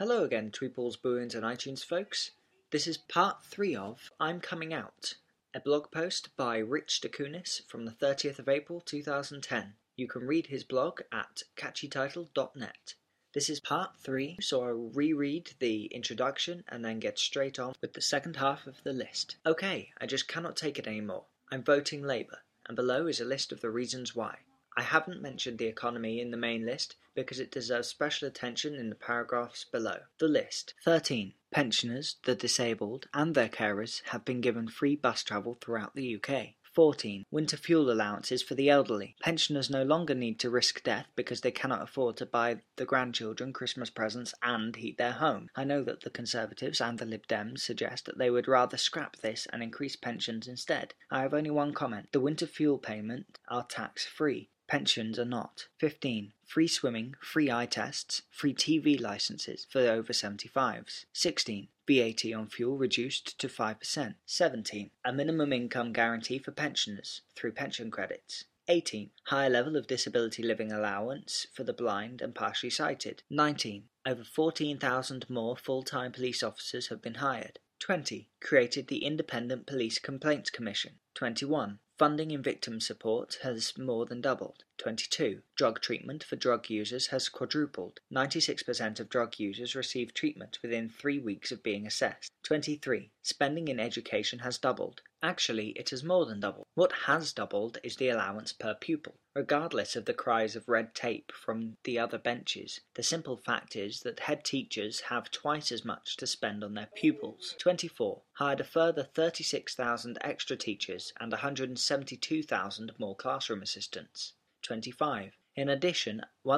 Hello again, Tweeples, Buoyant and iTunes folks. This is part 3 of I'm Coming Out, a blog post by Rich DeCunis from the 30th of April 2010. You can read his blog at catchytitle.net. This is part 3, so I'll reread the introduction and then get straight on with the second half of the list. Okay, I just cannot take it anymore. I'm voting Labour, and below is a list of the reasons why. I haven't mentioned the economy in the main list because it deserves special attention in the paragraphs below. The list. 13. Pensioners, the disabled, and their carers have been given free bus travel throughout the UK. 14. Winter fuel allowances for the elderly. Pensioners no longer need to risk death because they cannot afford to buy the grandchildren Christmas presents and heat their home. I know that the Conservatives and the Lib Dems suggest that they would rather scrap this and increase pensions instead. I have only one comment. The winter fuel payments are tax-free. Pensions are not. 15. Free swimming, free eye tests, free TV licenses for over 75s. 16. VAT on fuel reduced to 5%. 17. A minimum income guarantee for pensioners through pension credits. 18. Higher level of disability living allowance for the blind and partially sighted. 19. Over 14,000 more full-time police officers have been hired. 20. Created the Independent Police Complaints Commission. 21. Funding in victim support has more than doubled. 22. Drug treatment for drug users has quadrupled. 96% of drug users receive treatment within 3 weeks of being assessed. 23. Spending in education has doubled. Actually, it has more than doubled. What has doubled is the allowance per pupil. Regardless of the cries of red tape from the other benches, the simple fact is that head teachers have twice as much to spend on their pupils. 24. Hired a further 36,000 extra teachers and 172,000 more classroom assistants. 25. In addition,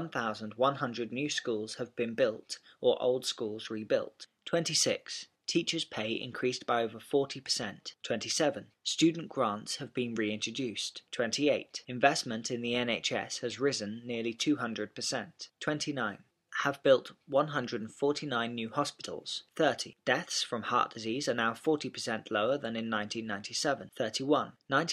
1,100 new schools have been built or old schools rebuilt. 26. Teachers' pay increased by over 40%. 27. Student grants have been reintroduced. 28. Investment in the NHS has risen nearly 200%. 29. Have built 149 new hospitals. 30. Deaths from heart disease are now 40% lower than in 1997. 31.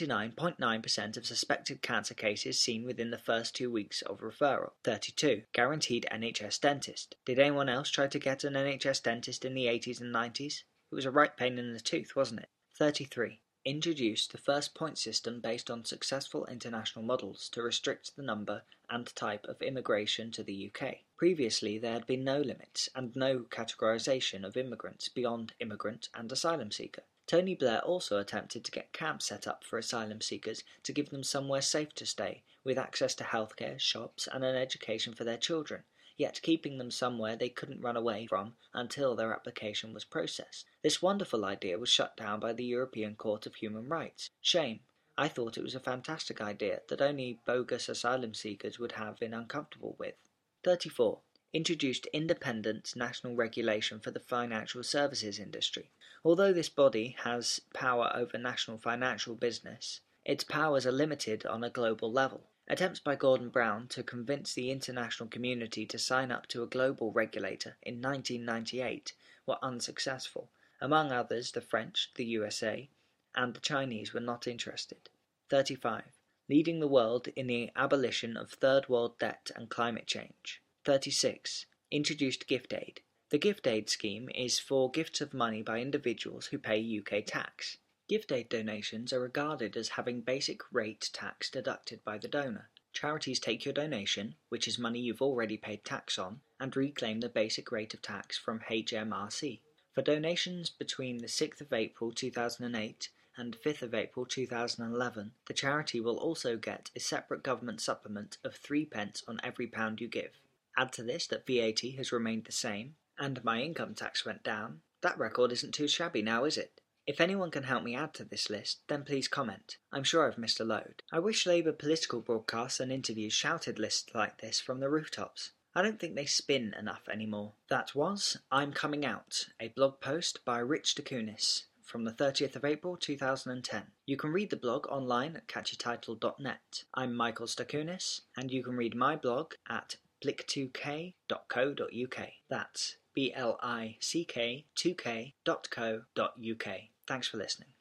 99.9% of suspected cancer cases seen within the first 2 weeks of referral. 32. Guaranteed NHS dentist. Did anyone else try to get an NHS dentist in the 80s and 90s? It was a right pain in the tooth, wasn't it? 33. Introduced the first point system based on successful international models to restrict the number and type of immigration to the UK. Previously, there had been no limits and no categorisation of immigrants beyond immigrant and asylum seeker. Tony Blair also attempted to get camps set up for asylum seekers to give them somewhere safe to stay, with access to healthcare, shops and an education for their children, yet keeping them somewhere they couldn't run away from until their application was processed. This wonderful idea was shut down by the European Court of Human Rights. Shame. I thought it was a fantastic idea that only bogus asylum seekers would have been uncomfortable with. 34. Introduced independent national regulation for the financial services industry. Although this body has power over national financial business, its powers are limited on a global level. Attempts by Gordon Brown to convince the international community to sign up to a global regulator in 1998 were unsuccessful. Among others, the French, the USA, and the Chinese were not interested. 35. Leading the world in the abolition of third world debt and climate change. 36. Introduced gift aid. The gift aid scheme is for gifts of money by individuals who pay UK tax. Gift aid donations are regarded as having basic rate tax deducted by the donor. Charities take your donation, which is money you've already paid tax on, and reclaim the basic rate of tax from HMRC. For donations between the 6th of April 2008 and 5th of April 2011, the charity will also get a separate government supplement of 3p on every pound you give. Add to this that VAT has remained the same, and my income tax went down. That record isn't too shabby now, is it? If anyone can help me add to this list, then please comment. I'm sure I've missed a load. I wish Labour political broadcasts and interviews shouted lists like this from the rooftops. I don't think they spin enough anymore. That was I'm Coming Out, a blog post by Rich DeCunis from the 30th of April 2010. You can read the blog online at catchytitle.net. I'm Michael Stakunis, and you can read my blog at blick2k.co.uk. That's BLICK2k.co.uk. Thanks for listening.